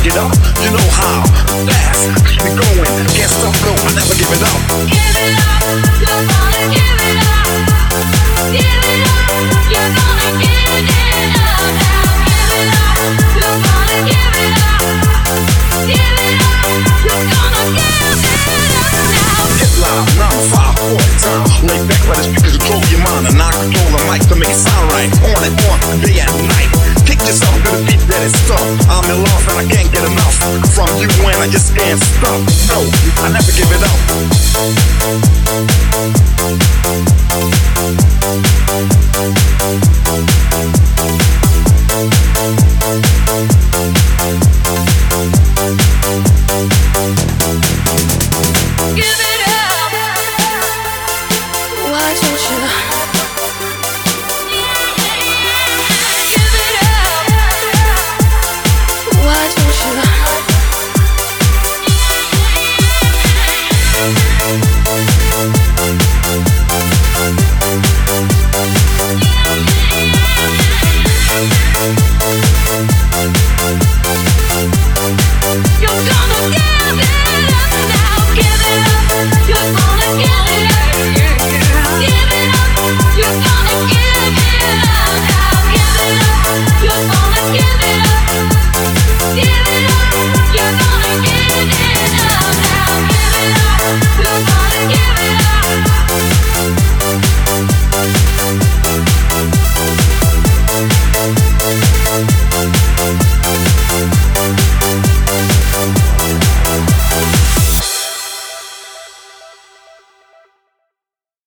Get up, you know how. Fast, keep it going. Can't stop, no, I never give it up. Give it up, you're gonna give it up. Give it up, you're gonna give it up now. Give it up, you're gonna give it up. Give it up, you're gonna give it up now. Get loud, 9 to 5, 40 time. Lay back, let the speakers control your mind, and I control the mic to make it sound right. On and on, day and night. Kick yourself to the beat that is tough. I'm in love and I can't get enough from you when I just can't stop. No, I never give it up.